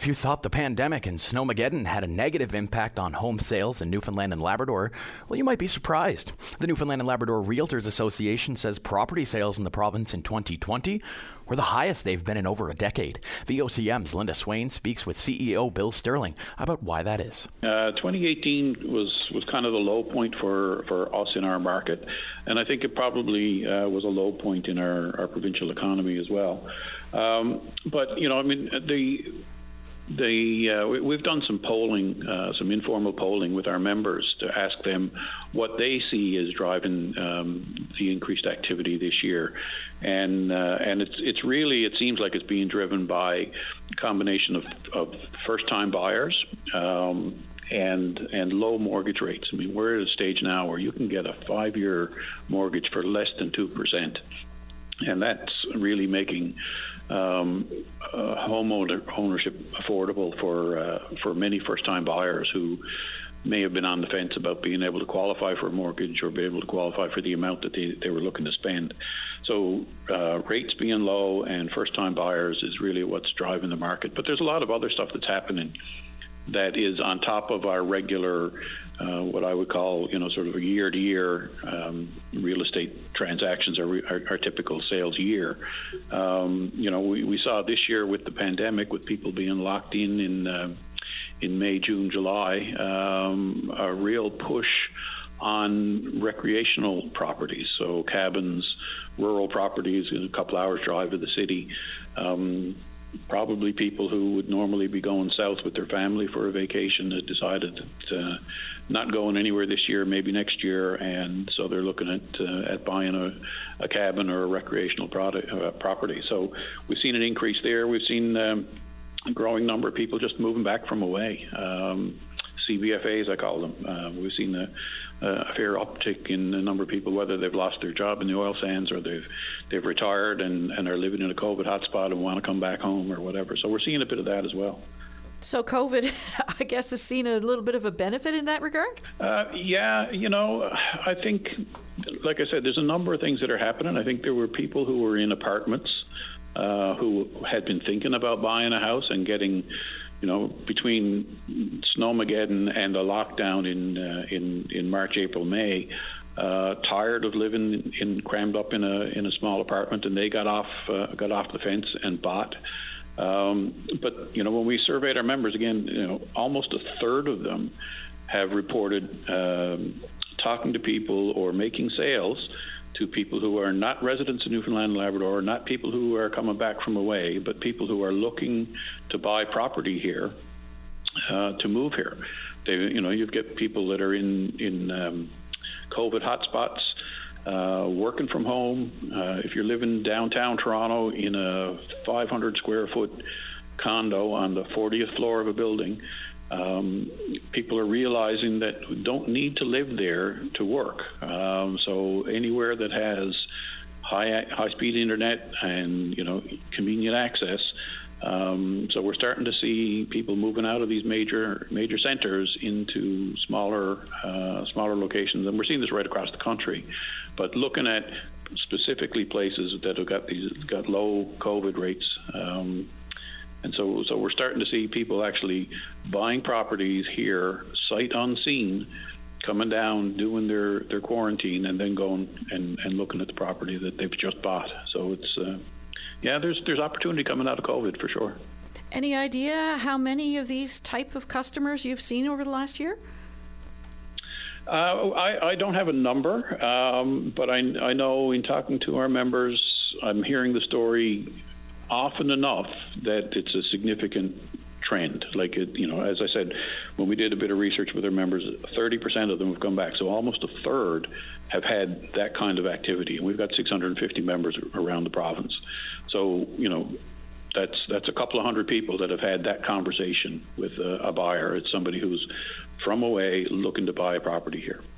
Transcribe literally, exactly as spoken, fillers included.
If you thought the pandemic and Snowmageddon had a negative impact on home sales in Newfoundland and Labrador, well, you might be surprised. The Newfoundland and Labrador Realtors Association says property sales in the province in twenty twenty were the highest they've been in over a decade. V O C M's Linda Swain speaks with C E O Bill Sterling about why that is. Uh, twenty eighteen was, was kind of the low point for, for us in our market, and I think it probably uh, was a low point in our, our provincial economy as well. Um, but, you know, I mean, the... The, uh, we, we've done some polling, uh, some informal polling with our members to ask them what they see as driving um, the increased activity this year, and uh, and it's it's really it seems like it's being driven by a combination of, of first-time buyers um, and and low mortgage rates. I mean, we're at a stage now where you can get a five-year mortgage for less than two percent, and that's really making Um, uh, home owner, ownership affordable for uh, for many first-time buyers who may have been on the fence about being able to qualify for a mortgage or be able to qualify for the amount that they, they were looking to spend. So uh, rates being low and first-time buyers is really what's driving the market. But there's a lot of other stuff that's happening that is on top of our regular, uh, what I would call, you know, sort of a year-to-year um, real estate transactions, or our, our typical sales year. Um, you know, we, we saw this year with the pandemic, with people being locked in in, uh, in May, June, July, um, a real push on recreational properties, so cabins, rural properties, a couple hours drive to the city. Um, Probably people who would normally be going south with their family for a vacation had decided that uh, not going anywhere this year, maybe next year, and so they're looking at uh, at buying a, a cabin or a recreational product, uh, property. So we've seen an increase there. We've seen um, a growing number of people just moving back from away. Um, C B F As, I call them. Uh, we've seen a, a fair uptick in the number of people, whether they've lost their job in the oil sands or they've they've retired and, and are living in a COVID hotspot and want to come back home or whatever. So we're seeing a bit of that as well. So COVID, I guess, has seen a little bit of a benefit in that regard? Uh, yeah, you know, I think, like I said, there's a number of things that are happening. I think there were people who were in apartments uh, who had been thinking about buying a house and getting, you know, between Snowmageddon and a lockdown in uh, in in March, April, May, uh, tired of living in, in crammed up in a in a small apartment, and they got off uh, got off the fence and bought. Um, but you know, when we surveyed our members again, you know, almost a third of them have reported um, talking to people or making sales to people who are not residents of Newfoundland and Labrador, not people who are coming back from away, but people who are looking to buy property here, uh, to move here. They, you know, you get people that are in in um, COVID hotspots, uh, working from home. Uh, if you're living downtown Toronto in a five hundred square foot condo on the fortieth floor of a building, Um, people are realizing that we don't need to live there to work. Um, so anywhere that has high high speed internet and, you know, convenient access. Um, so we're starting to see people moving out of these major major centers into smaller uh, smaller locations, and we're seeing this right across the country. But looking at specifically places that have got these got low COVID rates. Um, And so, so we're starting to see people actually buying properties here, sight unseen, coming down, doing their, their quarantine, and then going and, and looking at the property that they've just bought. So it's, uh, yeah, there's there's opportunity coming out of COVID for sure. Any idea how many of these type of customers you've seen over the last year? Uh, I, I don't have a number, um, but I, I know in talking to our members, I'm hearing the story often enough that it's a significant trend. Like, it, you know, as I said, when we did a bit of research with our members, thirty percent of them have come back. So almost a third have had that kind of activity. And we've got six hundred fifty members around the province. So, you know, that's that's a couple of hundred people that have had that conversation with a, a buyer. It's somebody who's from away looking to buy a property here.